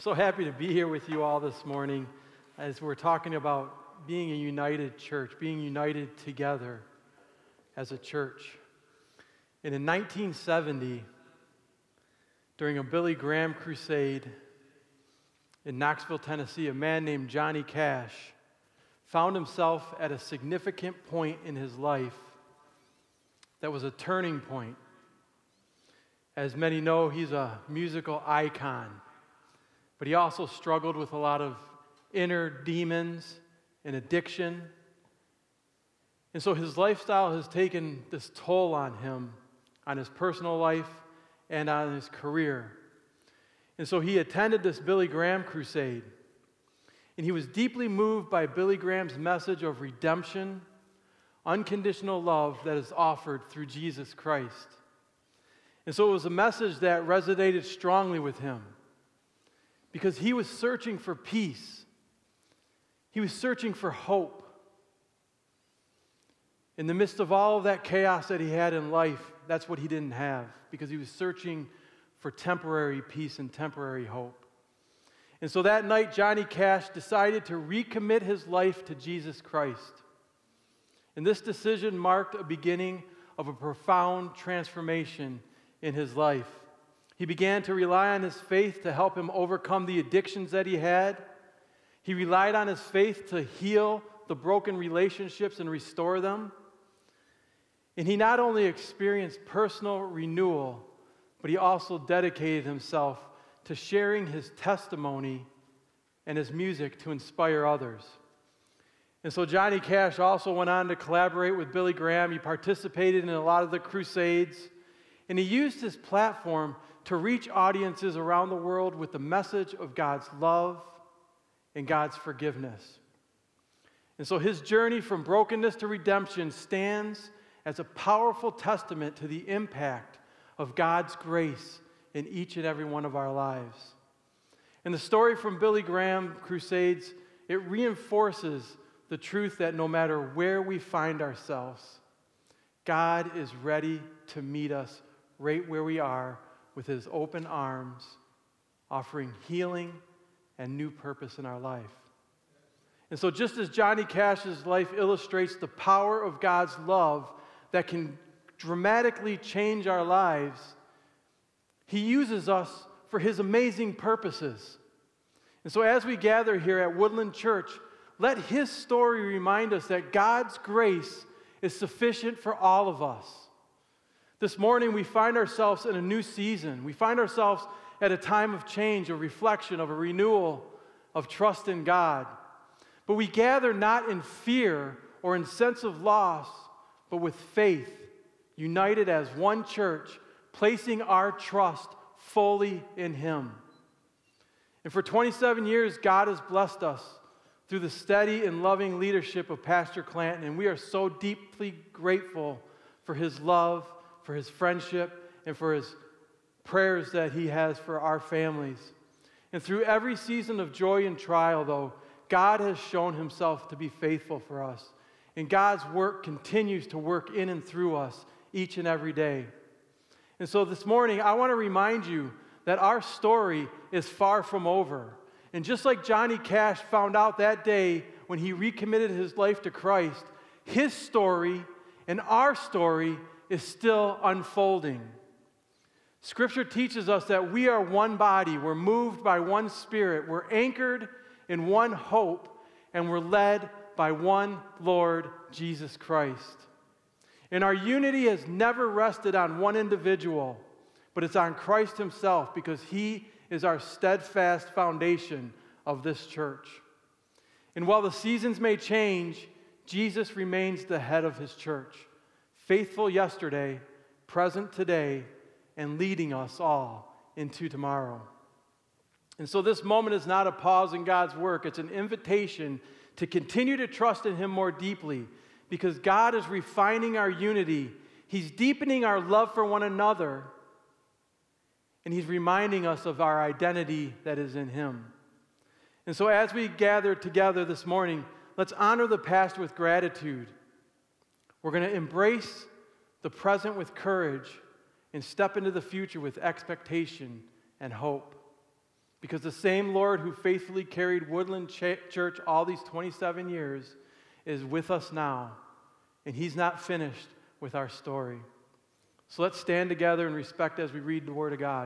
so happy to be here with you all this morning as we're talking about being a united church, being united together as a church. And in 1970, during a Billy Graham crusade in Knoxville, Tennessee, a man named Johnny Cash found himself at a significant point in his life that was a turning point. As many know, he's a musical icon, but he also struggled with a lot of inner demons and addiction. And so his lifestyle has taken this toll on him, on his personal life and on his career. And so he attended this Billy Graham crusade, and he was deeply moved by Billy Graham's message of redemption, unconditional love that is offered through Jesus Christ. And so it was a message that resonated strongly with him because he was searching for peace. He was searching for hope. In the midst of all of that chaos that he had in life, that's what he didn't have because he was searching for temporary peace and temporary hope. And so that night, Johnny Cash decided to recommit his life to Jesus Christ. And this decision marked a beginning of a profound transformation in his life. He began to rely on his faith to help him overcome the addictions that he had. He relied on his faith to heal the broken relationships and restore them. And he not only experienced personal renewal, but he also dedicated himself to sharing his testimony and his music to inspire others. And so Johnny Cash also went on to collaborate with Billy Graham. He participated in a lot of the crusades, and he used his platform to reach audiences around the world with the message of God's love and God's forgiveness. And so his journey from brokenness to redemption stands as a powerful testament to the impact of God's grace in each and every one of our lives. And the story from Billy Graham crusades, it reinforces the truth that no matter where we find ourselves, God is ready to meet us right where we are with his open arms, offering healing and new purpose in our life. And so just as Johnny Cash's life illustrates the power of God's love that can dramatically change our lives, he uses us for his amazing purposes. And so as we gather here at Woodland Church, let his story remind us that God's grace is sufficient for all of us. This morning, we find ourselves in a new season. We find ourselves at a time of change, of reflection, of a renewal, of trust in God. But we gather not in fear or in sense of loss, but with faith, united as one church, placing our trust fully in him. And for 27 years, God has blessed us through the steady and loving leadership of Pastor Clanton, and we are so deeply grateful for his love, for his friendship, and for his prayers that he has for our families. And through every season of joy and trial, though, God has shown himself to be faithful for us. And God's work continues to work in and through us each and every day. And so this morning, I want to remind you that our story is far from over. And just like Johnny Cash found out that day when he recommitted his life to Christ, his story and our story is still unfolding. Scripture teaches us that we are one body, we're moved by one spirit, we're anchored in one hope, and we're led by one Lord Jesus Christ. And our unity has never rested on one individual, but it's on Christ himself because he is our steadfast foundation of this church. And while the seasons may change, Jesus remains the head of his church, faithful yesterday, present today, and leading us all into tomorrow. And so this moment is not a pause in God's work. It's an invitation to continue to trust in him more deeply because God is refining our unity. He's deepening our love for one another, and he's reminding us of our identity that is in him. And so as we gather together this morning, let's honor the past with gratitude. We're going to embrace the present with courage and step into the future with expectation and hope. Because the same Lord who faithfully carried Woodland Church all these 27 years is with us now, and He's not finished with our story. So let's stand together in respect as we read the Word of God.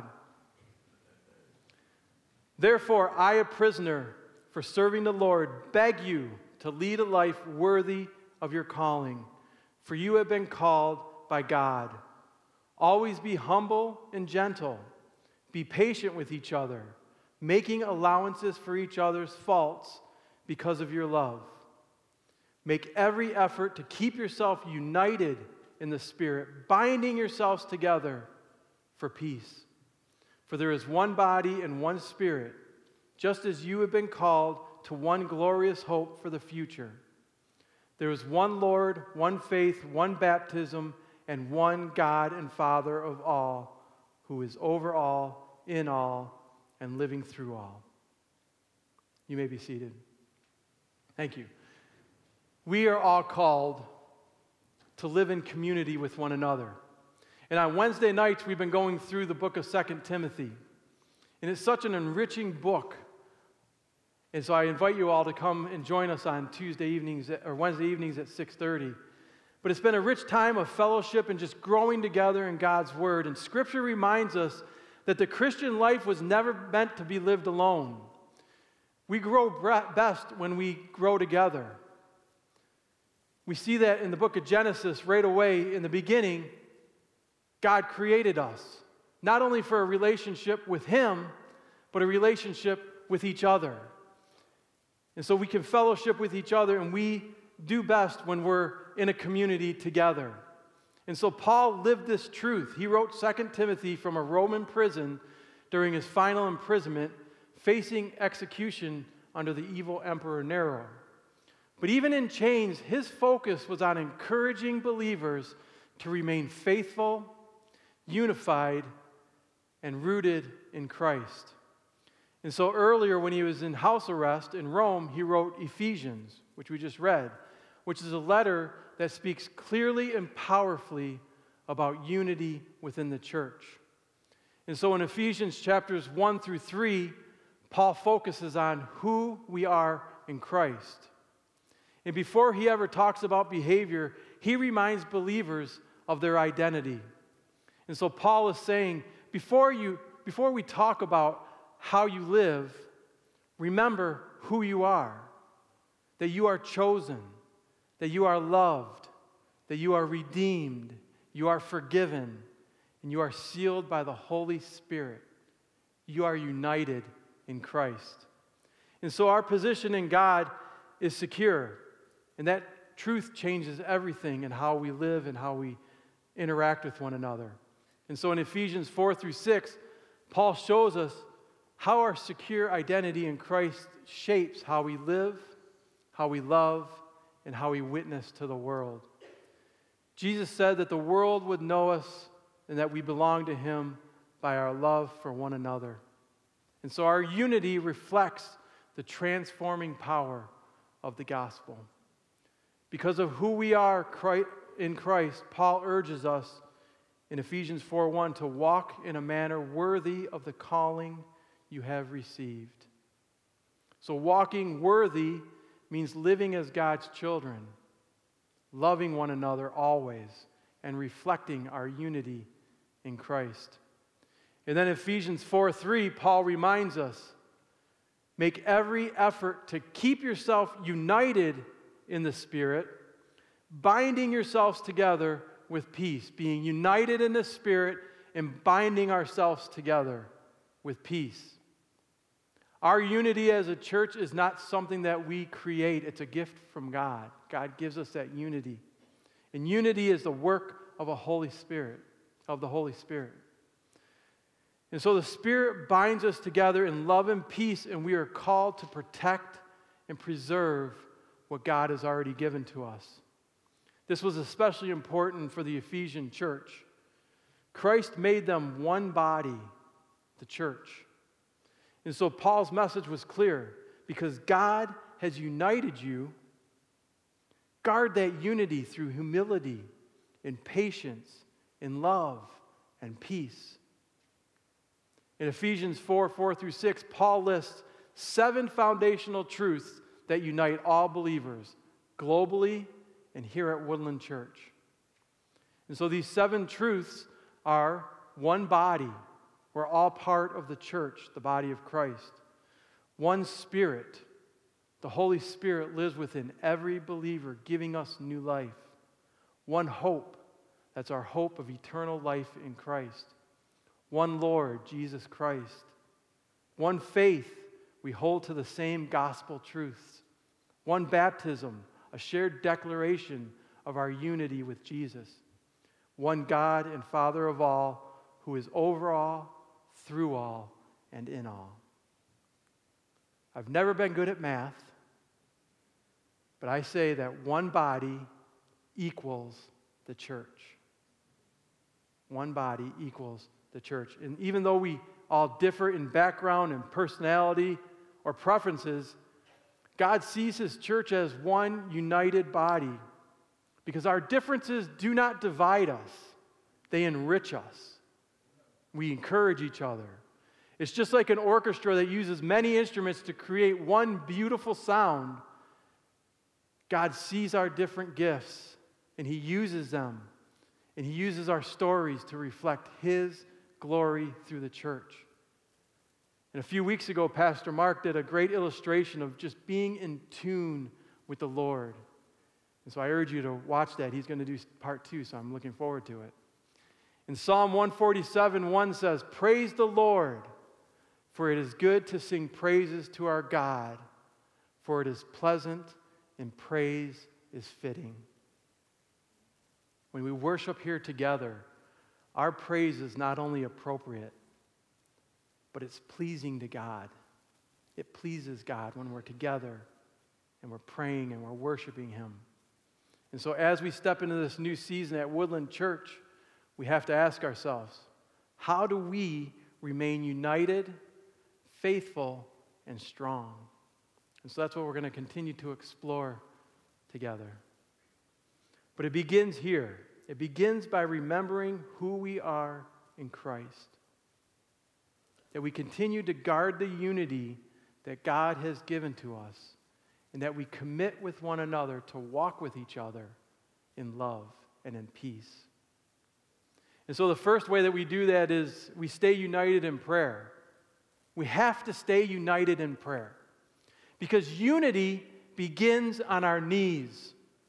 Therefore, I, a prisoner for serving the Lord, beg you to lead a life worthy of your calling, for you have been called by God. Always be humble and gentle. Be patient with each other, making allowances for each other's faults because of your love. Make every effort to keep yourself united in the Spirit, binding yourselves together for peace. For there is one body and one Spirit, just as you have been called to one glorious hope for the future. There is one Lord, one faith, one baptism, and one God and Father of all, who is over all, in all, and living through all. You may be seated. Thank you. We are all called to live in community with one another. And on Wednesday nights, we've been going through the book of 2 Timothy. And it's such an enriching book. And so I invite you all to come and join us on Tuesday evenings or Wednesday evenings at 6:30. But it's been a rich time of fellowship and just growing together in God's Word. And Scripture reminds us that the Christian life was never meant to be lived alone. We grow best when we grow together. We see that in the book of Genesis right away. In the beginning, God created us, not only for a relationship with Him, but a relationship with each other. And so we can fellowship with each other, and we do best when we're in a community together. And so Paul lived this truth. He wrote 2 Timothy from a Roman prison during his final imprisonment, facing execution under the evil Emperor Nero. But even in chains, his focus was on encouraging believers to remain faithful, unified, and rooted in Christ. And so earlier when he was in house arrest in Rome, he wrote Ephesians, which we just read, which is a letter that speaks clearly and powerfully about unity within the church. And so in Ephesians chapters 1 through 3, Paul focuses on who we are in Christ. And before he ever talks about behavior, he reminds believers of their identity. And so Paul is saying, before we talk about how you live, remember who you are, that you are chosen, that you are loved, that you are redeemed, you are forgiven, and you are sealed by the Holy Spirit. You are united in Christ. And so our position in God is secure, and that truth changes everything in how we live and how we interact with one another. And so in Ephesians 4 through 6, Paul shows us how our secure identity in Christ shapes how we live, how we love, and how we witness to the world. Jesus said that the world would know us and that we belong to Him by our love for one another. And so our unity reflects the transforming power of the gospel. Because of who we are in Christ, Paul urges us in Ephesians 4:1 to walk in a manner worthy of the calling you have received. So walking worthy means living as God's children, loving one another always, and reflecting our unity in Christ. And then Ephesians 4:3, Paul reminds us, make every effort to keep yourself united in the Spirit, binding yourselves together with peace, being united in the Spirit and binding ourselves together with peace. Our unity as a church is not something that we create. It's a gift from God. God gives us that unity. And unity is the work of the Holy Spirit. And so the Spirit binds us together in love and peace, and we are called to protect and preserve what God has already given to us. This was especially important for the Ephesian church. Christ made them one body, the church. And so Paul's message was clear. Because God has united you, guard that unity through humility and patience and love and peace. In Ephesians 4 through 6, Paul lists 7 foundational truths that unite all believers globally and here at Woodland Church. And so these 7 truths are one body. We're all part of the church, the body of Christ. One Spirit. The Holy Spirit lives within every believer, giving us new life. One hope. That's our hope of eternal life in Christ. One Lord, Jesus Christ. One faith. We hold to the same gospel truths. One baptism, a shared declaration of our unity with Jesus. One God and Father of all, who is over all, through all, and in all. I've never been good at math, but I say that one body equals the church. One body equals the church. And even though we all differ in background and personality or preferences, God sees His church as one united body because our differences do not divide us. They enrich us. We encourage each other. It's just like an orchestra that uses many instruments to create one beautiful sound. God sees our different gifts, and He uses them. And He uses our stories to reflect His glory through the church. And a few weeks ago, Pastor Mark did a great illustration of just being in tune with the Lord. And so I urge you to watch that. He's going to do part 2, so I'm looking forward to it. In Psalm 147:1 says, "Praise the Lord, for it is good to sing praises to our God, for it is pleasant and praise is fitting." When we worship here together, our praise is not only appropriate, but it's pleasing to God. It pleases God when we're together and we're praying and we're worshiping Him. And so as we step into this new season at Woodland Church, we have to ask ourselves, how do we remain united, faithful, and strong? And so that's what we're going to continue to explore together. But it begins here. It begins by remembering who we are in Christ. That we continue to guard the unity that God has given to us, and that we commit with one another to walk with each other in love and in peace. And so the first way that we do that is we stay united in prayer. We have to stay united in prayer because unity begins on our knees.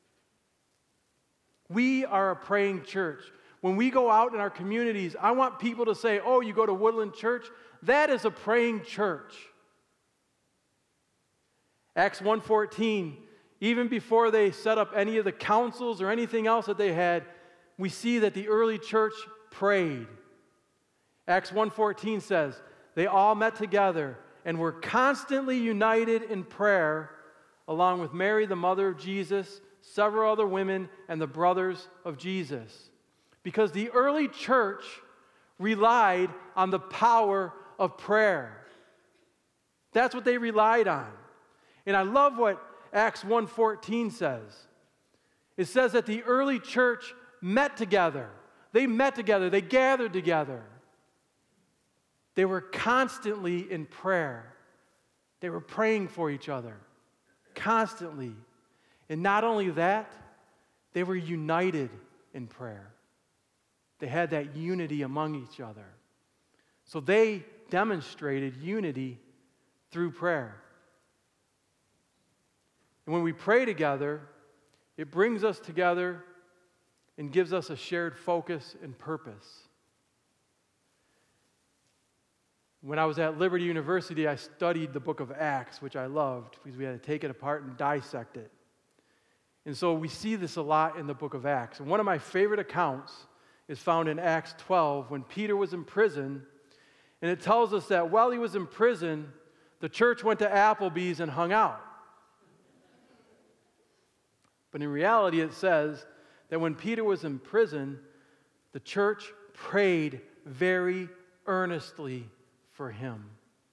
We are a praying church. When we go out in our communities, I want people to say, "Oh, you go to Woodland Church? That is a praying church." Acts 1:14, even before they set up any of the councils or anything else that they had, we see that the early church prayed. Acts 1:14 says, they all met together and were constantly united in prayer, along with Mary, the mother of Jesus, several other women, and the brothers of Jesus. Because the early church relied on the power of prayer. That's what they relied on. And I love what Acts 1:14 says. It says that the early church met together. They met together. They gathered together. They were constantly in prayer. They were praying for each other constantly. And not only that, they were united in prayer. They had that unity among each other. So they demonstrated unity through prayer. And when we pray together, it brings us together and gives us a shared focus and purpose. When I was at Liberty University, I studied the book of Acts, which I loved because we had to take it apart and dissect it. And so we see this a lot in the book of Acts. And one of my favorite accounts is found in Acts 12 when Peter was in prison. And it tells us that while he was in prison, the church went to Applebee's and hung out. But in reality, it says that when Peter was in prison, the church prayed very earnestly for him.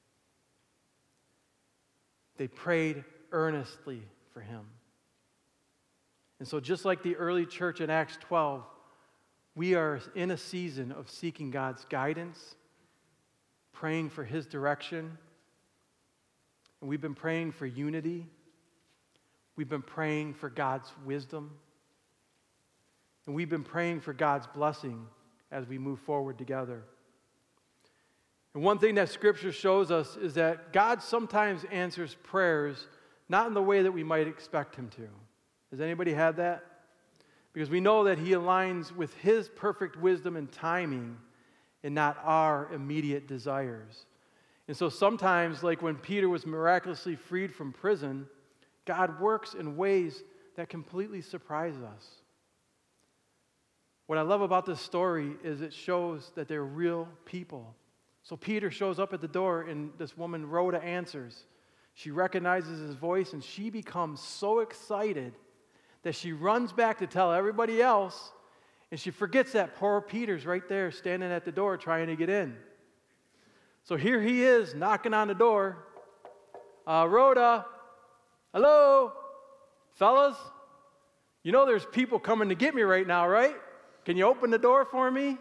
They prayed earnestly for him. And so just like the early church in Acts 12, we are in a season of seeking God's guidance, praying for His direction. And we've been praying for unity. We've been praying for God's wisdom. And we've been praying for God's blessing as we move forward together. And one thing that Scripture shows us is that God sometimes answers prayers not in the way that we might expect Him to. Has anybody had that? Because we know that He aligns with His perfect wisdom and timing and not our immediate desires. And so sometimes, like when Peter was miraculously freed from prison, God works in ways that completely surprise us. What I love about this story is it shows that they're real people. So Peter shows up at the door, and this woman, Rhoda, answers. She recognizes his voice, and she becomes so excited that she runs back to tell everybody else, and she forgets that poor Peter's right there standing at the door trying to get in. So here he is knocking on the door. Rhoda, hello, fellas? You know there's people coming to get me right now, right? Can you open the door for me?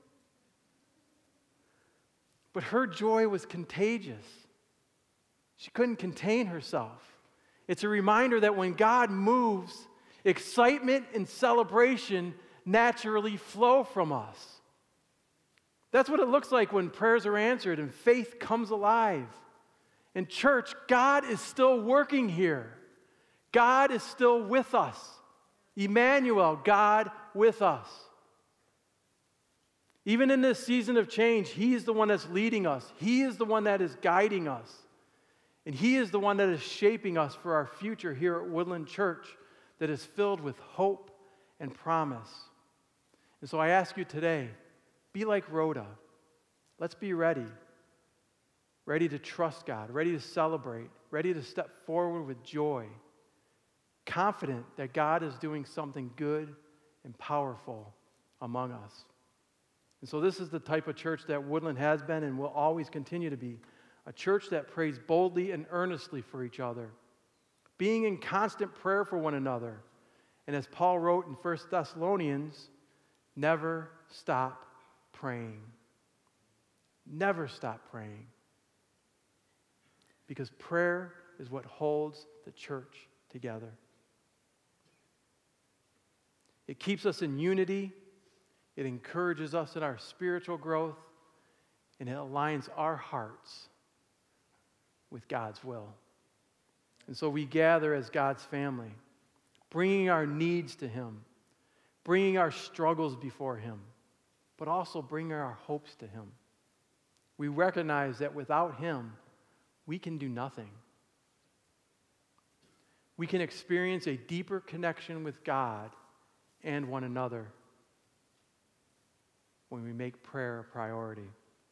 But her joy was contagious. She couldn't contain herself. It's a reminder that when God moves, excitement and celebration naturally flow from us. That's what it looks like when prayers are answered and faith comes alive. In church, God is still working here. God is still with us. Emmanuel, God with us. Even in this season of change, He is the one that's leading us. He is the one that is guiding us. And He is the one that is shaping us for our future here at Woodland Church that is filled with hope and promise. And so I ask you today, be like Rhoda. Let's be ready. Ready to trust God, ready to celebrate, ready to step forward with joy, confident that God is doing something good and powerful among us. And so this is the type of church that Woodland has been and will always continue to be, a church that prays boldly and earnestly for each other, being in constant prayer for one another. And as Paul wrote in 1 Thessalonians, never stop praying. Never stop praying. Because prayer is what holds the church together. It keeps us in unity. It encourages us in our spiritual growth. And it aligns our hearts with God's will. And so we gather as God's family, bringing our needs to Him, bringing our struggles before Him, but also bringing our hopes to Him. We recognize that without Him, we can do nothing. We can experience a deeper connection with God and one another when we make prayer a priority.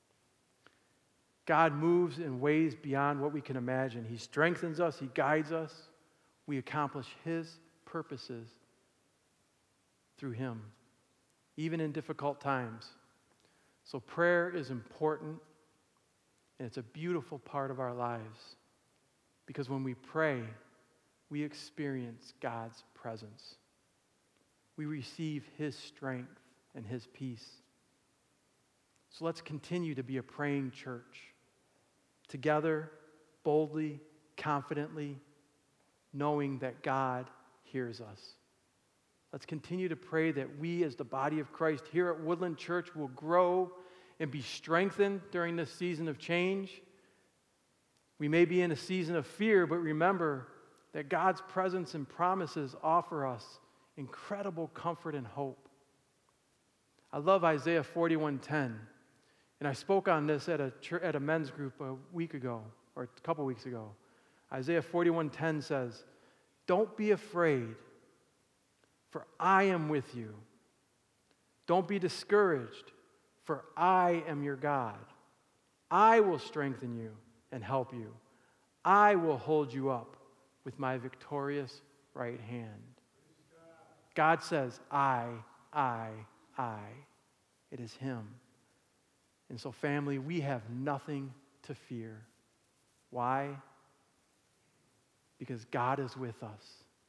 God moves in ways beyond what we can imagine. He strengthens us. He guides us. We accomplish His purposes through Him, even in difficult times. So prayer is important, and it's a beautiful part of our lives, because when we pray, we experience God's presence. We receive His strength and His peace. So let's continue to be a praying church, together, boldly, confidently, knowing that God hears us. Let's continue to pray that we as the body of Christ here at Woodland Church will grow and be strengthened during this season of change. We may be in a season of fear, but remember that God's presence and promises offer us incredible comfort and hope. I love Isaiah 41:10. And I spoke on this at a men's group a week ago, or a couple weeks ago. Isaiah 41:10 says, "Don't be afraid, for I am with you. Don't be discouraged, for I am your God. I will strengthen you and help you. I will hold you up with my victorious right hand." God says, I. It is Him. And so, family, we have nothing to fear. Why? Because God is with us.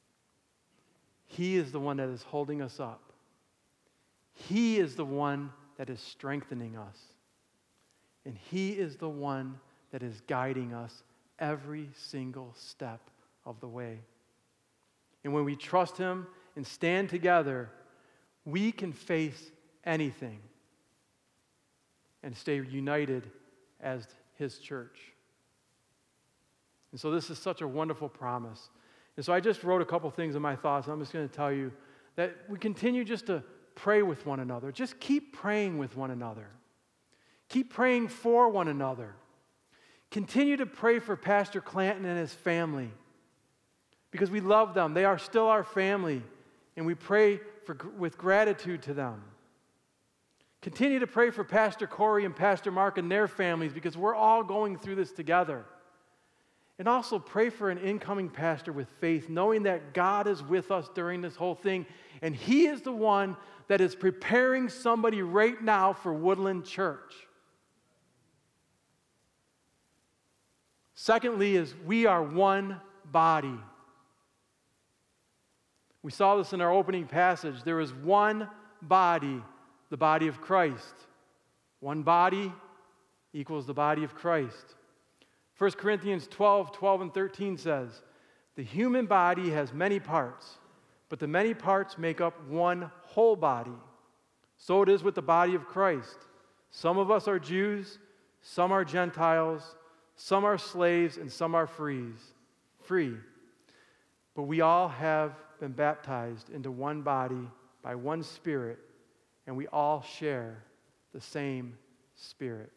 He is the one that is holding us up. He is the one that is strengthening us. and He is the one that is guiding us every single step of the way. And when we trust Him and stand together, we can face anything and stay united as His church. And so this is such a wonderful promise. And so I just wrote a couple things in my thoughts, and I'm just going to tell you that we continue just to pray with one another. Just keep praying with one another. Keep praying for one another. Continue to pray for Pastor Clanton and his family because we love them. They are still our family, and we pray with gratitude to them. Continue to pray for Pastor Corey and Pastor Mark and their families because we're all going through this together. And also pray for an incoming pastor with faith, knowing that God is with us during this whole thing, and He is the one that is preparing somebody right now for Woodland Church. Secondly is we are one body. We saw this in our opening passage. There is one body, the body of Christ. One body equals the body of Christ. 1 Corinthians 12 and 13 says, the human body has many parts, but the many parts make up one whole body. So it is with the body of Christ. Some of us are Jews, some are Gentiles, some are slaves, and some are free. But we all have been baptized into one body by one Spirit, and we all share the same Spirit.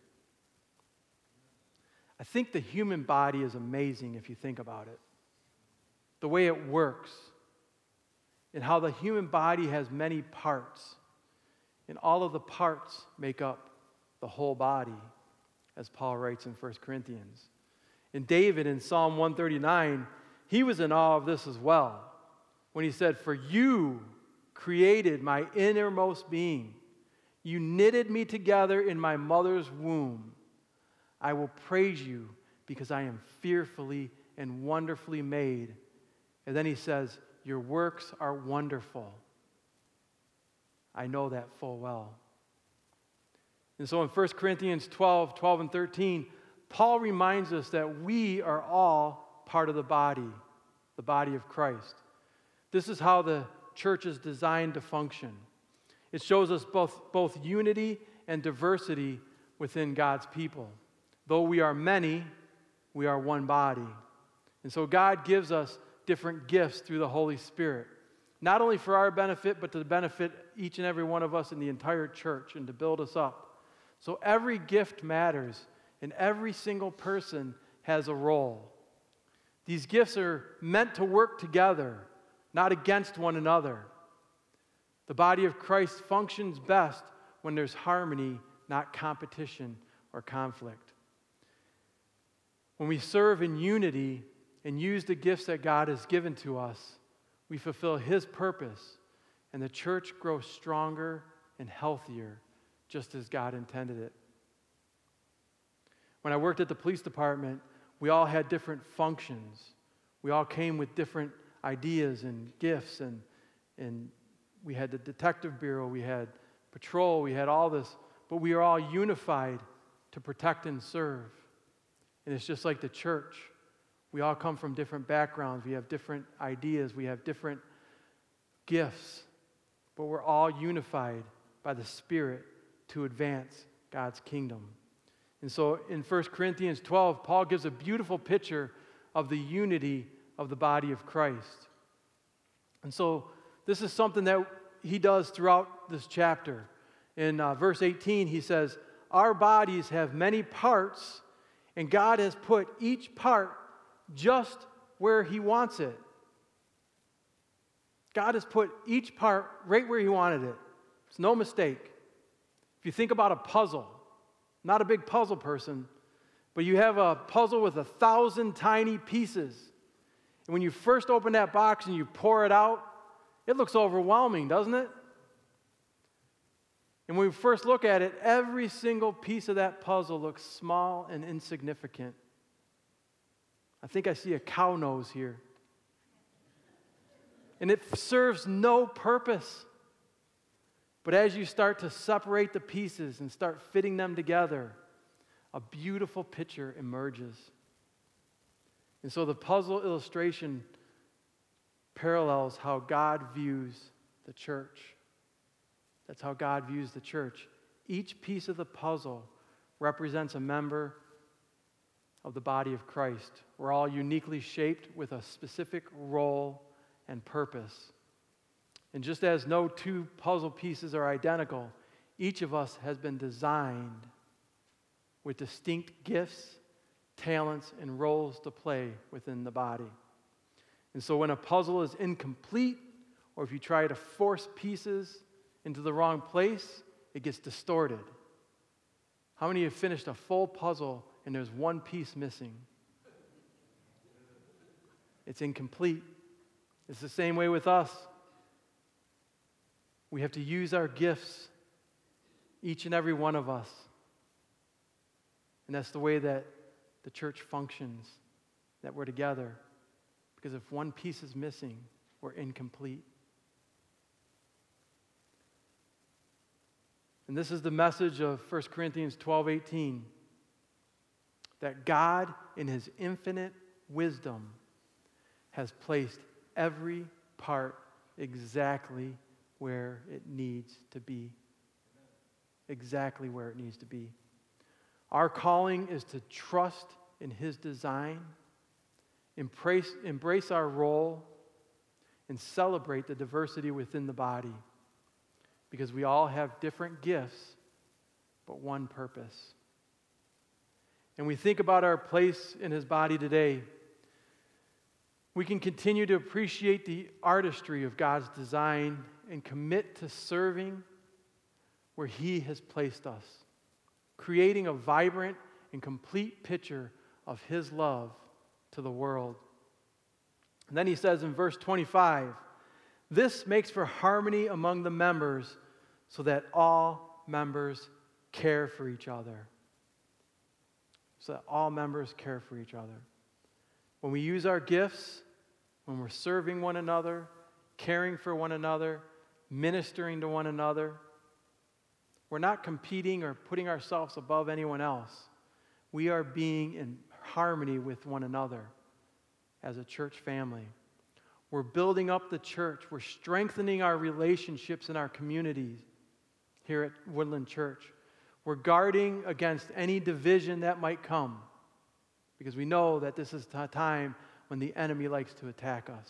I think the human body is amazing if you think about it. The way it works, and how the human body has many parts, and all of the parts make up the whole body, as Paul writes in 1 Corinthians. And David in Psalm 139, he was in awe of this as well, when he said, for you created my innermost being. You knitted me together in my mother's womb. I will praise you because I am fearfully and wonderfully made. And then he says, your works are wonderful. I know that full well. And so in 1 Corinthians 12 and 13, Paul reminds us that we are all part of the body of Christ. This is how the church is designed to function. It shows us both unity and diversity within God's people. Though we are many, we are one body. And so God gives us different gifts through the Holy Spirit, not only for our benefit, but to benefit each and every one of us in the entire church and to build us up. So every gift matters, and every single person has a role. These gifts are meant to work together, not against one another. The body of Christ functions best when there's harmony, not competition or conflict. When we serve in unity and use the gifts that God has given to us, we fulfill His purpose, and the church grows stronger and healthier, just as God intended it. When I worked at the police department, we all had different functions. We all came with different ideas and gifts, and we had the detective bureau, we had patrol, we had all this, but we are all unified to protect and serve. And it's just like the church. We all come from different backgrounds. We have different ideas. We have different gifts. But we're all unified by the Spirit to advance God's kingdom. And so in 1 Corinthians 12, Paul gives a beautiful picture of the unity of the body of Christ. And so this is something that he does throughout this chapter. In verse 18, he says, our bodies have many parts, and God has put each part just where He wants it. God has put each part right where He wanted it. It's no mistake. If you think about a puzzle, not a big puzzle person, but you have a puzzle with 1,000 tiny pieces. And when you first open that box and you pour it out, it looks overwhelming, doesn't it? And when we first look at it, every single piece of that puzzle looks small and insignificant. I think I see a cow nose here. And it serves no purpose. But as you start to separate the pieces and start fitting them together, a beautiful picture emerges. And so the puzzle illustration parallels how God views the church. That's how God views the church. Each piece of the puzzle represents a member of the body of Christ. We're all uniquely shaped with a specific role and purpose. And just as no two puzzle pieces are identical, each of us has been designed with distinct gifts, talents, and roles to play within the body. And so when a puzzle is incomplete, or if you try to force pieces into the wrong place, it gets distorted. How many have finished a full puzzle and there's one piece missing? It's incomplete. It's the same way with us. We have to use our gifts, each and every one of us. And that's the way that the church functions, that we're together. Because if one piece is missing, we're incomplete. And this is the message of 1 Corinthians 12:18, that God, in His infinite wisdom, has placed every part exactly where it needs to be. Exactly where it needs to be. Our calling is to trust in His design, embrace our role, and celebrate the diversity within the body. Because we all have different gifts, but one purpose. And we think about our place in His body today. We can continue to appreciate the artistry of God's design and commit to serving where He has placed us, creating a vibrant and complete picture of His love to the world. And then he says in verse 25, this makes for harmony among the members so that all members care for each other. So that all members care for each other. When we use our gifts, when we're serving one another, caring for one another, ministering to one another, we're not competing or putting ourselves above anyone else. We are being in harmony with one another as a church family. We're building up the church. We're strengthening our relationships in our communities here at Woodland Church. We're guarding against any division that might come because we know that this is a time when the enemy likes to attack us.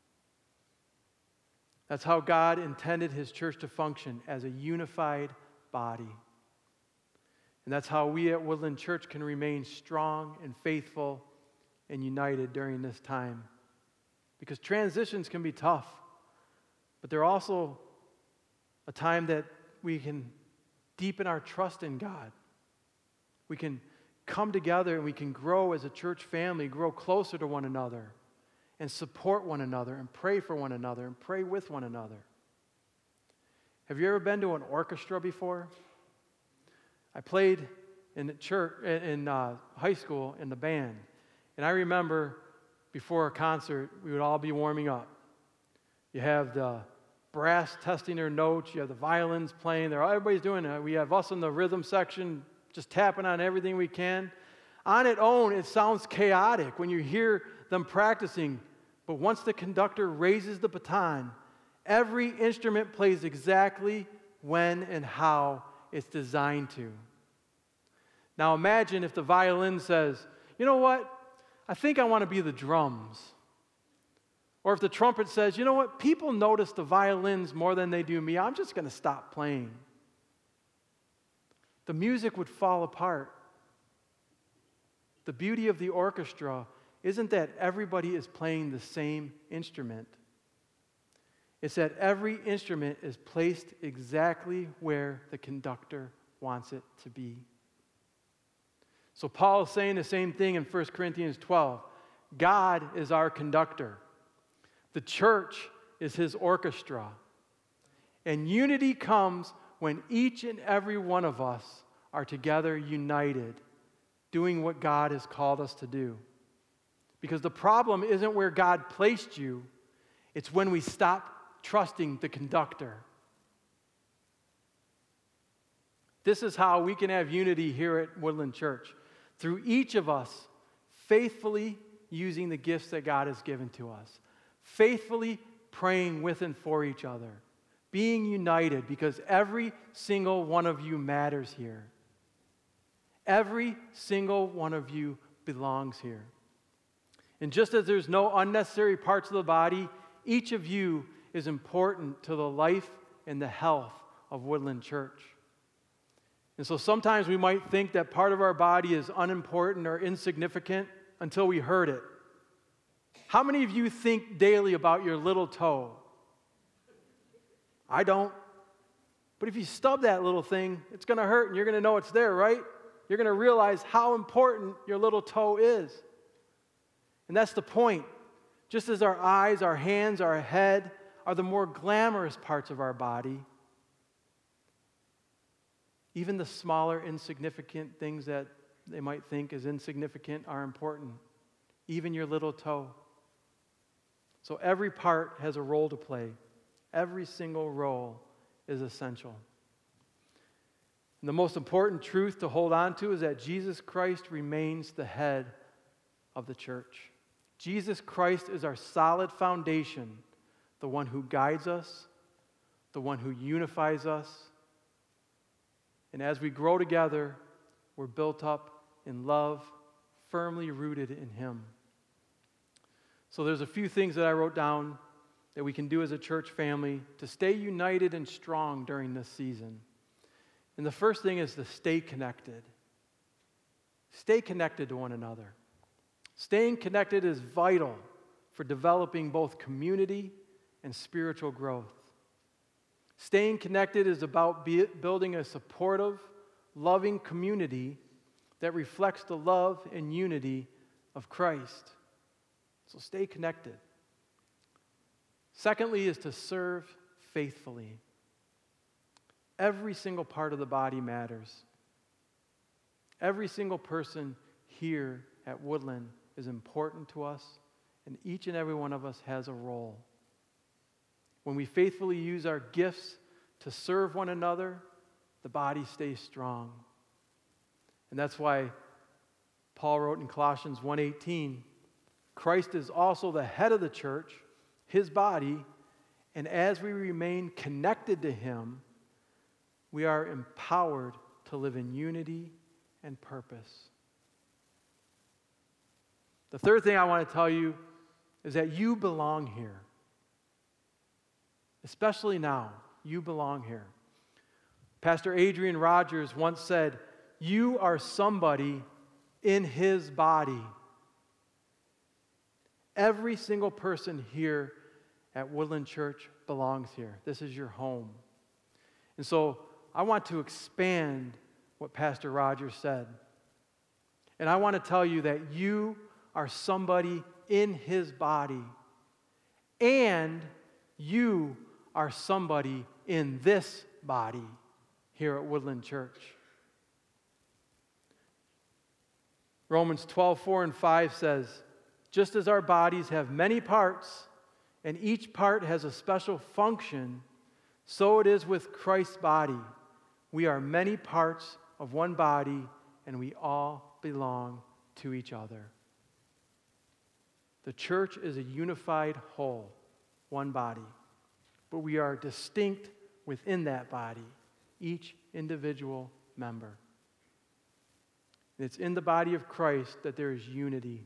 That's how God intended His church to function, as a unified body. And that's how we at Woodland Church can remain strong and faithful and united during this time. Because transitions can be tough, but they're also a time that we can deepen our trust in God. We can come together and we can grow as a church family, grow closer to one another, and support one another, and pray for one another, and pray with one another. Have you ever been to an orchestra before? I played in church, in high school in the band, and I remember before a concert, we would all be warming up. You have the brass testing their notes, you have the violins playing, everybody's doing it. We have us in the rhythm section just tapping on everything we can. On its own, it sounds chaotic when you hear them practicing, but once the conductor raises the baton, every instrument plays exactly when and how it's designed to. Now imagine if the violin says, you know what, I think I want to be the drums. Or if the trumpet says, you know what, people notice the violins more than they do me, I'm just going to stop playing. The music would fall apart. The beauty of the orchestra isn't that everybody is playing the same instrument. It's that every instrument is placed exactly where the conductor wants it to be. So Paul is saying the same thing in 1 Corinthians 12. God is our conductor. The church is His orchestra. And unity comes when each and every one of us are together united, doing what God has called us to do. Because the problem isn't where God placed you, it's when we stop trusting the conductor. This is how we can have unity here at Woodland Church, through each of us faithfully using the gifts that God has given to us, faithfully praying with and for each other, being united, because every single one of you matters here. Every single one of you belongs here. And just as there's no unnecessary parts of the body, each of you is important to the life and the health of Woodland Church. And so sometimes we might think that part of our body is unimportant or insignificant until we hurt it. How many of you think daily about your little toe? I don't. But if you stub that little thing, it's going to hurt and you're going to know it's there, right? You're going to realize how important your little toe is. And that's the point. Just as our eyes, our hands, our head are the more glamorous parts of our body, even the smaller, insignificant things that they might think is insignificant are important. Even your little toe. So every part has a role to play. Every single role is essential. And the most important truth to hold on to is that Jesus Christ remains the head of the church. Jesus Christ is our solid foundation, the one who guides us, the one who unifies us. And as we grow together, we're built up in love, firmly rooted in Him. So there's a few things that I wrote down that we can do as a church family to stay united and strong during this season. And the first thing is to stay connected. Stay connected to one another. Staying connected is vital for developing both community and spiritual growth. Staying connected is about building a supportive, loving community that reflects the love and unity of Christ. So stay connected. Secondly is to serve faithfully. Every single part of the body matters. Every single person here at Woodland is important to us, and each and every one of us has a role. When we faithfully use our gifts to serve one another, the body stays strong. And that's why Paul wrote in Colossians 1:18, Christ is also the head of the church, His body, and as we remain connected to Him, we are empowered to live in unity and purpose. The third thing I want to tell you is that you belong here. Especially now, you belong here. Pastor Adrian Rogers once said, "You are somebody in His body." Every single person here at Woodland Church belongs here. This is your home. And so I want to expand what Pastor Rogers said. And I want to tell you that you are somebody in His body. And you are somebody in this body here at Woodland Church. Romans 12:4-5 says, just as our bodies have many parts, and each part has a special function, so it is with Christ's body. We are many parts of one body, and we all belong to each other. The church is a unified whole, one body. But we are distinct within that body, each individual member. And it's in the body of Christ that there is unity.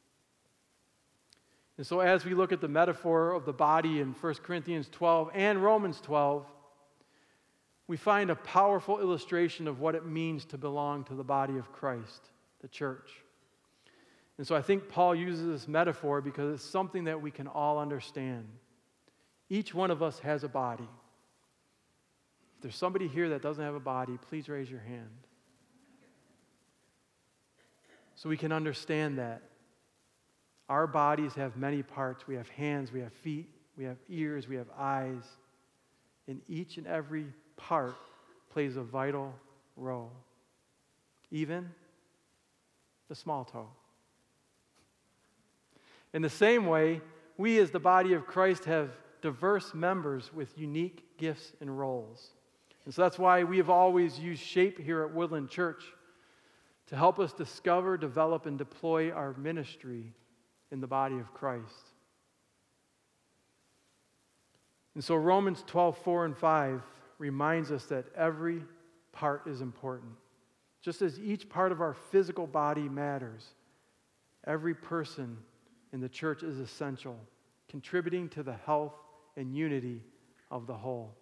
And so as we look at the metaphor of the body in 1 Corinthians 12 and Romans 12, we find a powerful illustration of what it means to belong to the body of Christ, the church. And so I think Paul uses this metaphor because it's something that we can all understand. Each one of us has a body. If there's somebody here that doesn't have a body, please raise your hand. So we can understand that. Our bodies have many parts. We have hands, we have feet, we have ears, we have eyes. And each and every part plays a vital role. Even the small toe. In the same way, we as the body of Christ have diverse members with unique gifts and roles. And so that's why we have always used SHAPE here at Woodland Church to help us discover, develop, and deploy our ministry in the body of Christ. And so Romans 12:4 and 5 reminds us that every part is important. Just as each part of our physical body matters, every person in the church is essential, contributing to the health and unity of the whole.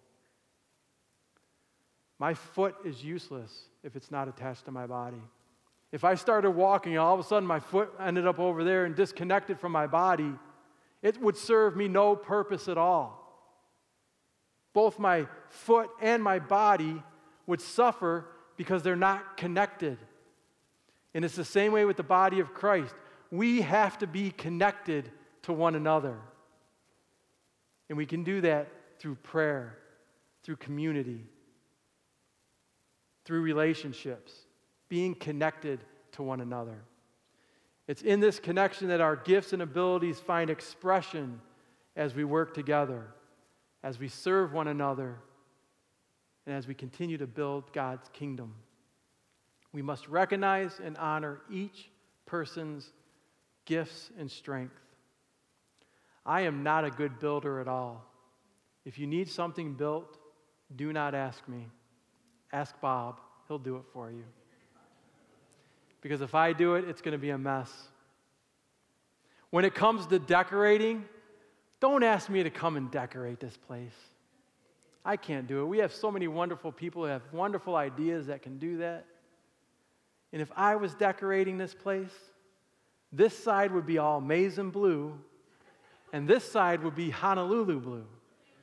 My foot is useless if it's not attached to my body. If I started walking and all of a sudden my foot ended up over there and disconnected from my body, it would serve me no purpose at all. Both my foot and my body would suffer because they're not connected. And it's the same way with the body of Christ. We have to be connected to one another. And we can do that through prayer, through community, through relationships, being connected to one another. It's in this connection that our gifts and abilities find expression as we work together, as we serve one another, and as we continue to build God's kingdom. We must recognize and honor each person's gifts and strength. I am not a good builder at all. If you need something built, do not ask me. Ask Bob. He'll do it for you. Because if I do it, it's going to be a mess. When it comes to decorating, don't ask me to come and decorate this place. I can't do it. We have so many wonderful people who have wonderful ideas that can do that. And if I was decorating this place, this side would be all maize and blue, and this side would be Honolulu blue. And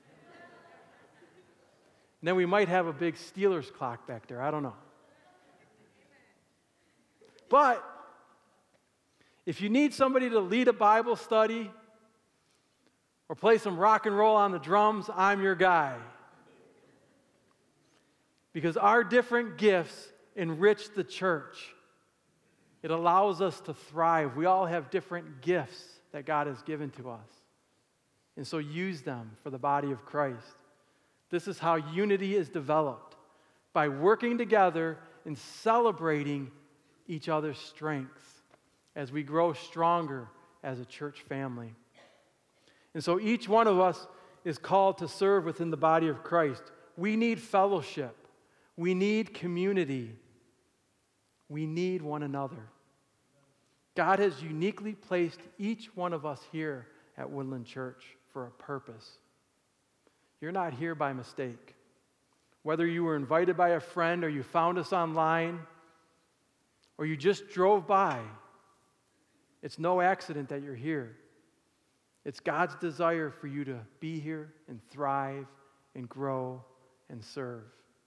then we might have a big Steelers clock back there. I don't know. But if you need somebody to lead a Bible study or play some rock and roll on the drums, I'm your guy. Because our different gifts enrich the church. It allows us to thrive. We all have different gifts that God has given to us. And so use them for the body of Christ. This is how unity is developed, by working together and celebrating each other's strengths as we grow stronger as a church family. And so each one of us is called to serve within the body of Christ. We need fellowship. We need community. We need one another. God has uniquely placed each one of us here at Woodland Church for a purpose. You're not here by mistake. Whether you were invited by a friend or you found us online or you just drove by, it's no accident that you're here. It's God's desire for you to be here and thrive and grow and serve.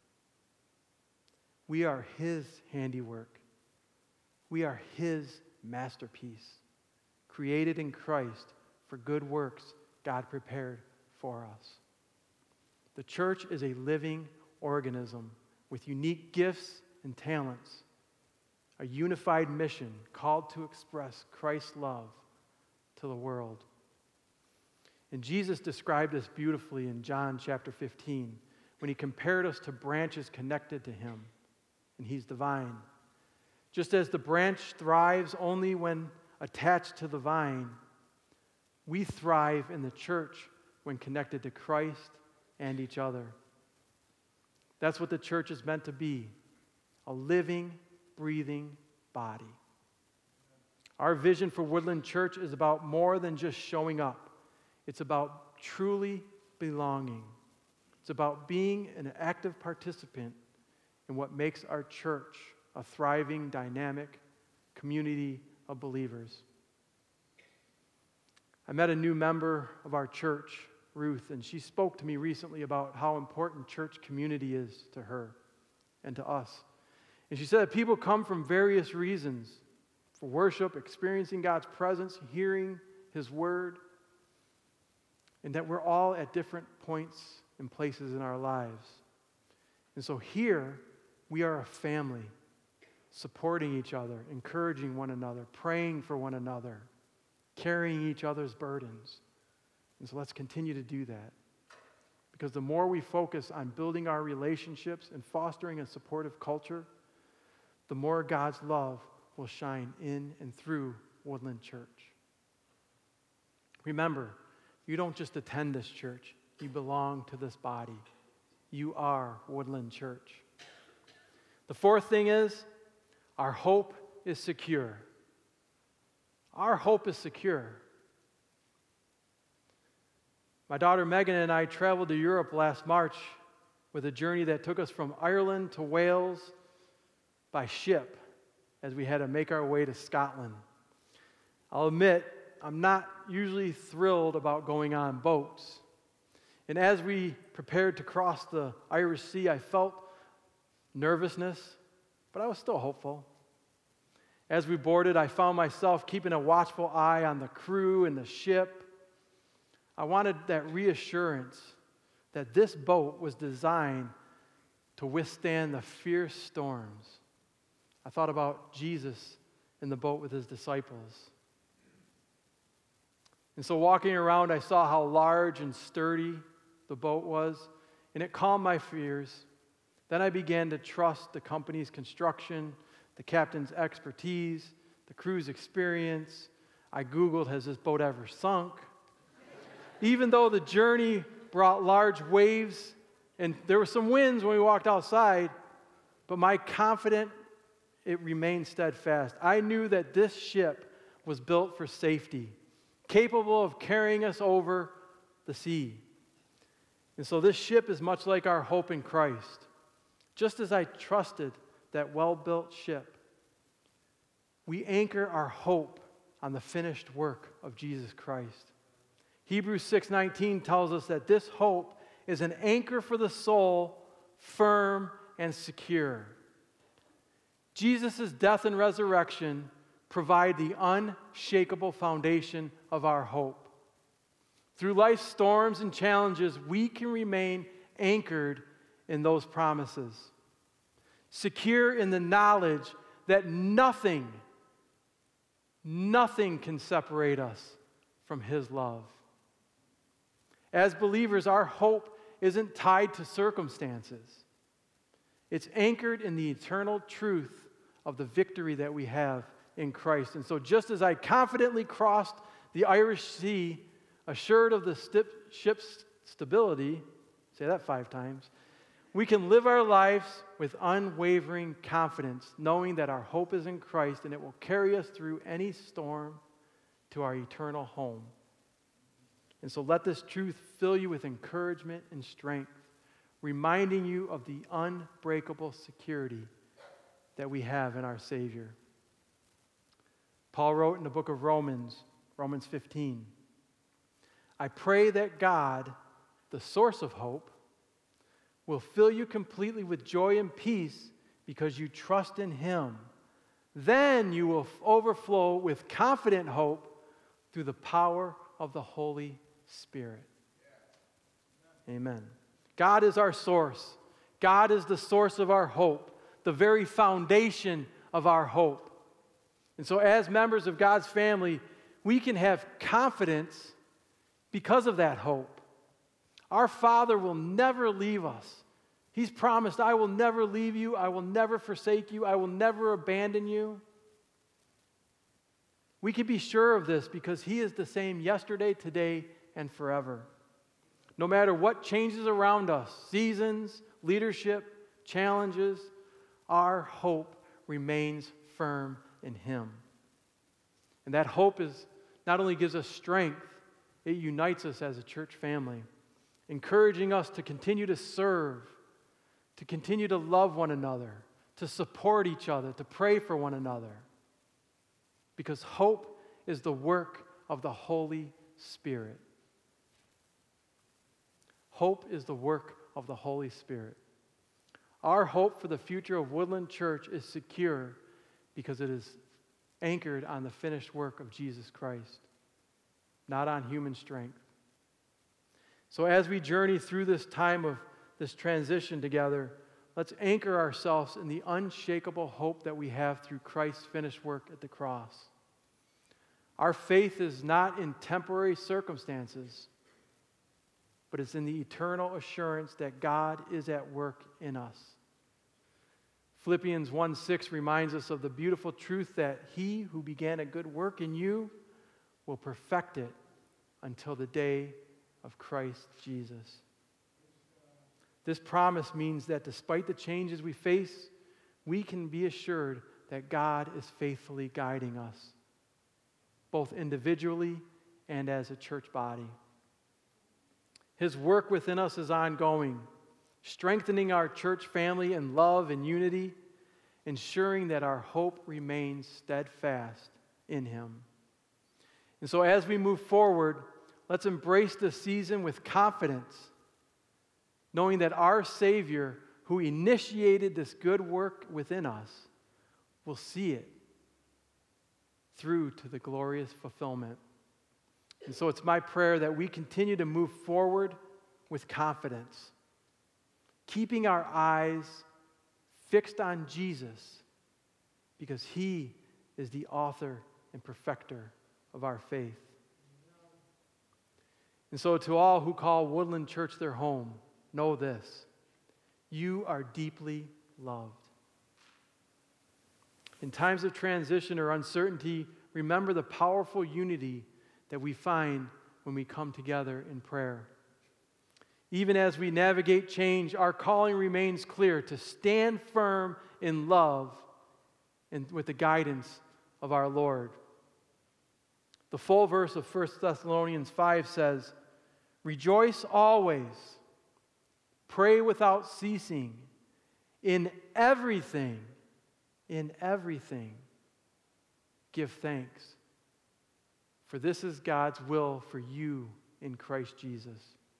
We are His handiwork. We are His masterpiece, created in Christ for good works God prepared for us. The church is a living organism with unique gifts and talents, a unified mission called to express Christ's love to the world. And Jesus described this beautifully in John chapter 15 when He compared us to branches connected to Him, and He's the vine. Just as the branch thrives only when attached to the vine, we thrive in the church when connected to Christ and each other. That's what the church is meant to be, a living, breathing body. Our vision for Woodland Church is about more than just showing up. It's about truly belonging. It's about being an active participant in what makes our church a thriving, dynamic community of believers. I met a new member of our church, Ruth, and she spoke to me recently about how important church community is to her and to us. And she said that people come from various reasons for worship, experiencing God's presence, hearing His word, and that we're all at different points and places in our lives. And so here, we are a family, supporting each other, encouraging one another, praying for one another, carrying each other's burdens. And so let's continue to do that. because the more we focus on building our relationships and fostering a supportive culture, the more God's love will shine in and through Woodland Church. Remember, you don't just attend this church, you belong to this body. You are Woodland Church. The fourth thing is, our hope is secure. Our hope is secure. My daughter Megan and I traveled to Europe last March with a journey that took us from Ireland to Wales by ship as we had to make our way to Scotland. I'll admit, I'm not usually thrilled about going on boats. And as we prepared to cross the Irish Sea, I felt nervousness, but I was still hopeful. As we boarded, I found myself keeping a watchful eye on the crew and the ship. I wanted that reassurance that this boat was designed to withstand the fierce storms. I thought about Jesus in the boat with his disciples. And so walking around, I saw how large and sturdy the boat was, and it calmed my fears. Then I began to trust the company's construction, the captain's expertise, the crew's experience. I Googled, has this boat ever sunk? Even though the journey brought large waves, and there were some winds when we walked outside, but my confidence, it remained steadfast. I knew that this ship was built for safety, capable of carrying us over the sea. And so this ship is much like our hope in Christ. Just as I trusted that well-built ship, we anchor our hope on the finished work of Jesus Christ. Hebrews 6:19 tells us that this hope is an anchor for the soul, firm and secure. Jesus' death and resurrection provide the unshakable foundation of our hope. Through life's storms and challenges, we can remain anchored in those promises, secure in the knowledge that nothing can separate us from his love. As believers, our hope isn't tied to circumstances. It's anchored in the eternal truth of the victory that we have in Christ. And so just as I confidently crossed the Irish Sea, assured of the ship's stability, say that 5 times, we can live our lives with unwavering confidence, knowing that our hope is in Christ and it will carry us through any storm to our eternal home. And so let this truth fill you with encouragement and strength, reminding you of the unbreakable security that we have in our Savior. Paul wrote in the book of Romans 15, I pray that God, the source of hope, will fill you completely with joy and peace because you trust in him. Then you will overflow with confident hope through the power of the Holy Spirit. Amen. God is our source. God is the source of our hope, the very foundation of our hope. And so as members of God's family, we can have confidence because of that hope. Our Father will never leave us. He's promised, I will never leave you, I will never forsake you, I will never abandon you. We can be sure of this because he is the same yesterday, today, and forever. No matter what changes around us, seasons, leadership, challenges, our hope remains firm in him. And that hope not only gives us strength, it unites us as a church family, encouraging us to continue to serve, to continue to love one another, to support each other, to pray for one another. Because hope is the work of the Holy Spirit. Hope is the work of the Holy Spirit. Our hope for the future of Woodland Church is secure because it is anchored on the finished work of Jesus Christ, not on human strength. So as we journey through this time of this transition together, let's anchor ourselves in the unshakable hope that we have through Christ's finished work at the cross. Our faith is not in temporary circumstances. but it's in the eternal assurance that God is at work in us. Philippians 1:6 reminds us of the beautiful truth that he who began a good work in you will perfect it until the day of Christ Jesus. This promise means that despite the changes we face, we can be assured that God is faithfully guiding us, both individually and as a church body. His work within us is ongoing, strengthening our church family in love and unity, ensuring that our hope remains steadfast in Him. And so as we move forward, let's embrace this season with confidence, knowing that our Savior, who initiated this good work within us, will see it through to the glorious fulfillment. And so it's my prayer that we continue to move forward with confidence, keeping our eyes fixed on Jesus, because He is the author and perfecter of our faith. And so to all who call Woodland Church their home, know this: you are deeply loved. In times of transition or uncertainty, remember the powerful unity that we find when we come together in prayer. Even as we navigate change, our calling remains clear: to stand firm in love and with the guidance of our Lord. The full verse of 1 Thessalonians 5 says, "Rejoice always, pray without ceasing, in everything, give thanks. For this is God's will for you in Christ Jesus."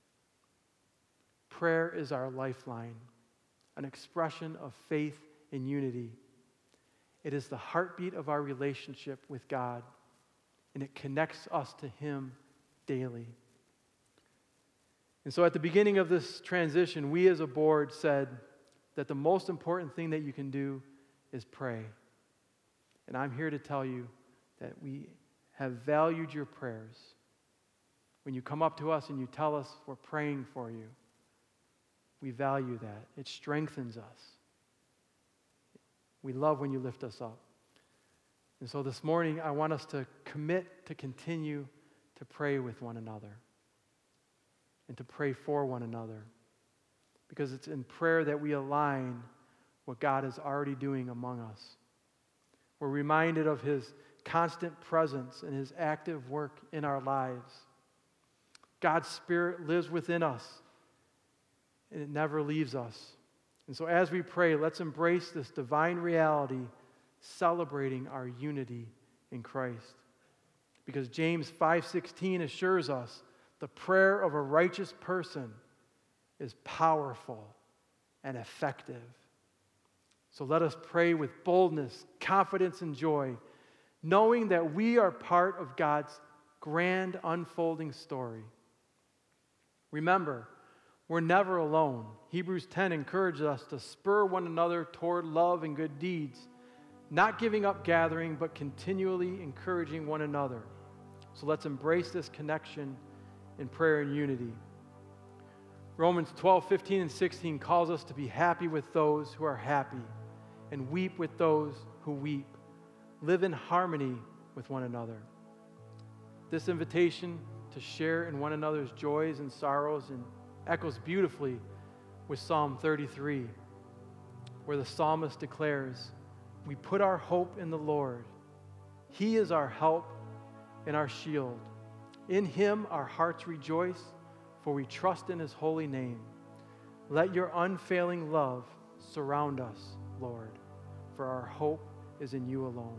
Prayer is our lifeline, an expression of faith and unity. It is the heartbeat of our relationship with God, and it connects us to Him daily. And so at the beginning of this transition, we as a board said that the most important thing that you can do is pray. And I'm here to tell you that we have valued your prayers. When you come up to us and you tell us we're praying for you, we value that. It strengthens us. We love when you lift us up. And so this morning, I want us to commit to continue to pray with one another and to pray for one another, because it's in prayer that we align what God is already doing among us. We're reminded of His constant presence and His active work in our lives. God's Spirit lives within us, and it never leaves us. And so as we pray, let's embrace this divine reality, celebrating our unity in Christ. Because James 5:16 assures us the prayer of a righteous person is powerful and effective. So let us pray with boldness, confidence, and joy, knowing that we are part of God's grand unfolding story. Remember, we're never alone. Hebrews 10 encourages us to spur one another toward love and good deeds, not giving up gathering, but continually encouraging one another. So let's embrace this connection in prayer and unity. Romans 12:15 and 16 calls us to be happy with those who are happy and weep with those who weep. Live in harmony with one another. This invitation to share in one another's joys and sorrows and echoes beautifully with Psalm 33, where the psalmist declares, "We put our hope in the Lord. He is our help and our shield. In Him our hearts rejoice, for we trust in His holy name. Let your unfailing love surround us, Lord, for our hope is in you alone."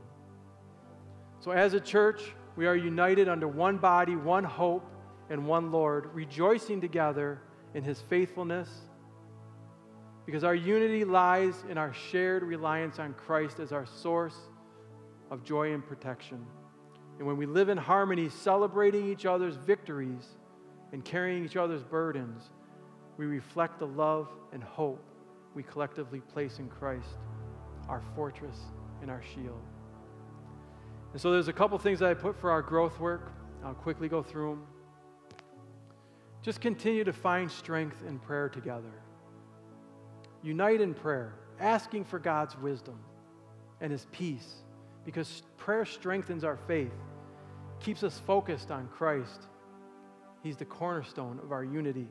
So as a church, we are united under one body, one hope, and one Lord, rejoicing together in His faithfulness, because our unity lies in our shared reliance on Christ as our source of joy and protection. And when we live in harmony, celebrating each other's victories and carrying each other's burdens, we reflect the love and hope we collectively place in Christ, our fortress and our shield. And so there's a couple things that I put for our growth work. I'll quickly go through them. just continue to find strength in prayer together. Unite in prayer, asking for God's wisdom and His peace, because prayer strengthens our faith, keeps us focused on Christ. He's the cornerstone of our unity.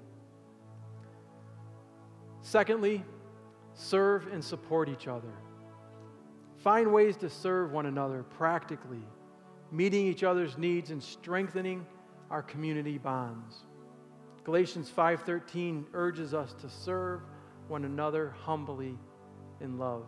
Secondly, serve and support each other. Find ways to serve one another practically, meeting each other's needs and strengthening our community bonds. Galatians 5:13 urges us to serve one another humbly in love.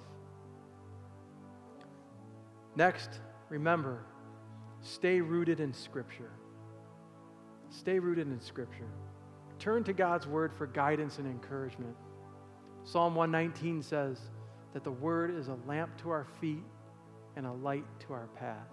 Next, remember, stay rooted in Scripture. Stay rooted in Scripture. Turn to God's Word for guidance and encouragement. Psalm 119 says that the Word is a lamp to our feet and a light to our path.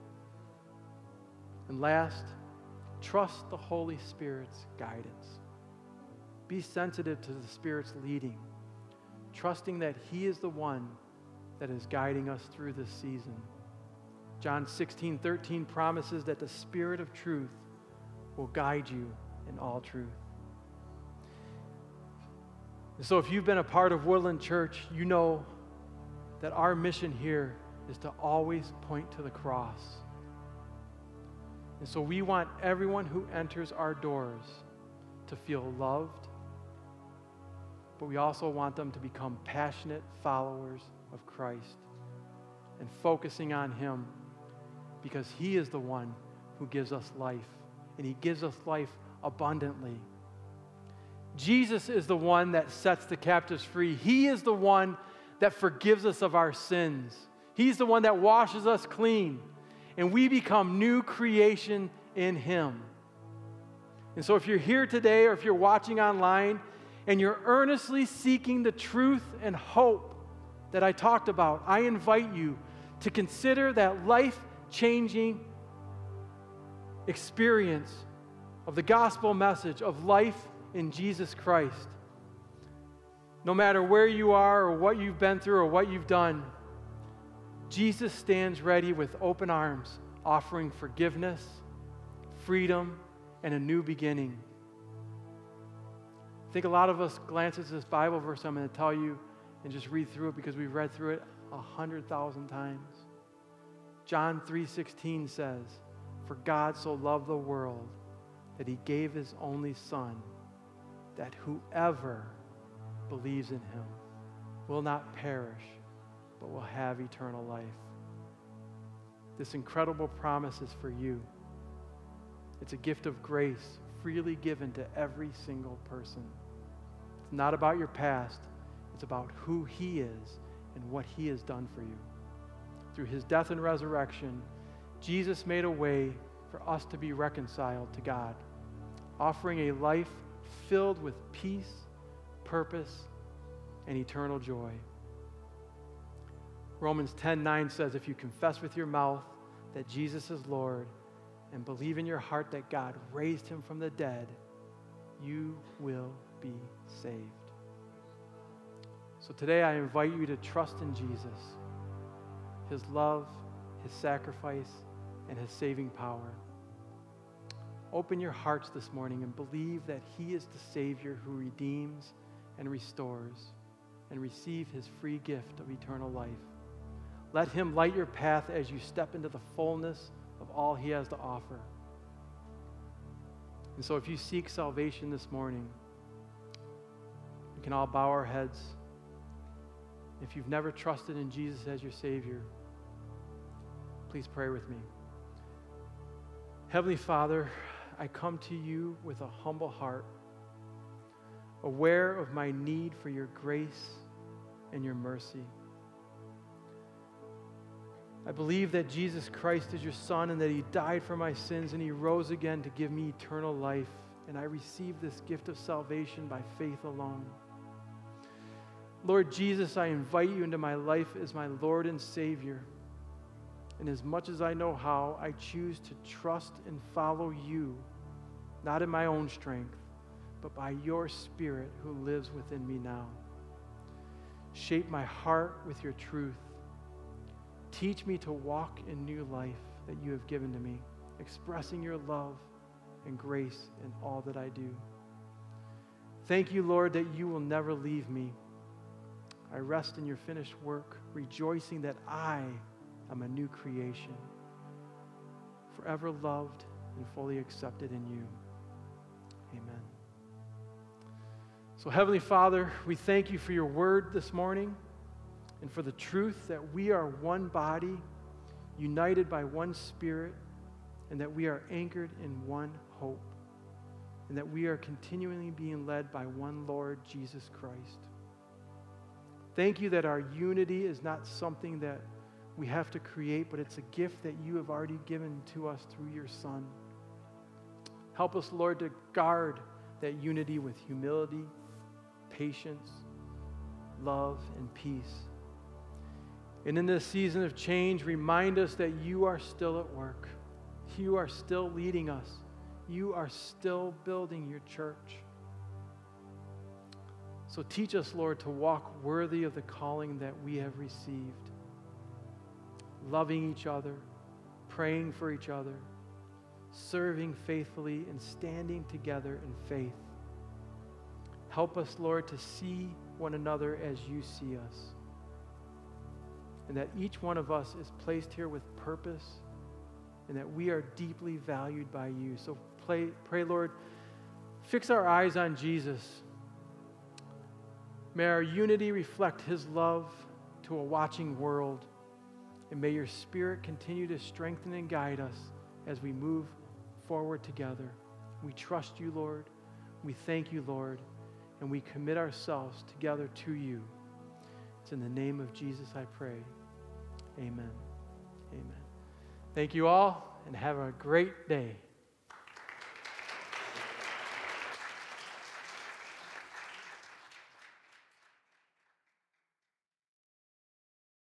And last, trust the Holy Spirit's guidance. Be sensitive to the Spirit's leading, trusting that He is the one that is guiding us through this season. John 16:13 promises that the Spirit of truth will guide you in all truth. And so if you've been a part of Woodland Church, you know that our mission here is to always point to the cross. And so we want everyone who enters our doors to feel loved, but we also want them to become passionate followers of Christ and focusing on Him, because He is the one who gives us life, and He gives us life abundantly. Jesus is the one that sets the captives free. He is the one that forgives us of our sins. He's the one that washes us clean, and we become new creation in Him. And so if you're here today, or if you're watching online, and you're earnestly seeking the truth and hope that I talked about, I invite you to consider that life-changing experience of the gospel message of life in Jesus Christ. No matter where you are or what you've been through or what you've done, Jesus stands ready with open arms, offering forgiveness, freedom, and a new beginning. I think a lot of us glance at this Bible verse I'm going to tell you and just read through it because we've read through it 100,000 times. John 3:16 says, "For God so loved the world that He gave His only Son, that whoever believes in Him will not perish, but will have eternal life." This incredible promise is for you. It's a gift of grace freely given to every single person. It's not about your past. It's about who He is and what He has done for you. Through His death and resurrection, Jesus made a way for us to be reconciled to God, offering a life filled with peace, purpose, and eternal joy. Romans 10:9 says, "If you confess with your mouth that Jesus is Lord and believe in your heart that God raised Him from the dead, you will be saved." So today I invite you to trust in Jesus, His love, His sacrifice, and His saving power. Open your hearts this morning and believe that He is the Savior who redeems and restores, and receive His free gift of eternal life. Let Him light your path as you step into the fullness of all He has to offer. And so if you seek salvation this morning, we can all bow our heads. If you've never trusted in Jesus as your Savior, please pray with me. Heavenly Father, I come to you with a humble heart, aware of my need for your grace and your mercy. I believe that Jesus Christ is your Son and that He died for my sins and He rose again to give me eternal life, and I receive this gift of salvation by faith alone. Lord Jesus, I invite you into my life as my Lord and Savior. And as much as I know how, I choose to trust and follow you, not in my own strength, but by your Spirit who lives within me now. Shape my heart with your truth. Teach me to walk in new life that you have given to me, expressing your love and grace in all that I do. Thank you, Lord, that you will never leave me. I rest in your finished work, rejoicing that I am a new creation, forever loved and fully accepted in you. Amen. So, Heavenly Father, we thank you for your word this morning and for the truth that we are one body, united by one Spirit, and that we are anchored in one hope, and that we are continually being led by one Lord, Jesus Christ. Thank you that our unity is not something that we have to create, but it's a gift that you have already given to us through your Son. Help us, Lord, to guard that unity with humility, patience, love, and peace. And in this season of change, remind us that you are still at work. You are still leading us. You are still building your church. So teach us, Lord, to walk worthy of the calling that we have received, loving each other, praying for each other, serving faithfully, and standing together in faith. Help us, Lord, to see one another as you see us, and that each one of us is placed here with purpose, and that we are deeply valued by you. So pray, Lord, fix our eyes on Jesus. May our unity reflect his love to a watching world, and may your Spirit continue to strengthen and guide us as we move forward together. We trust you, Lord. We thank you, Lord, and we commit ourselves together to you. It's in the name of Jesus I pray. Amen. Amen. Thank you all, and have a great day.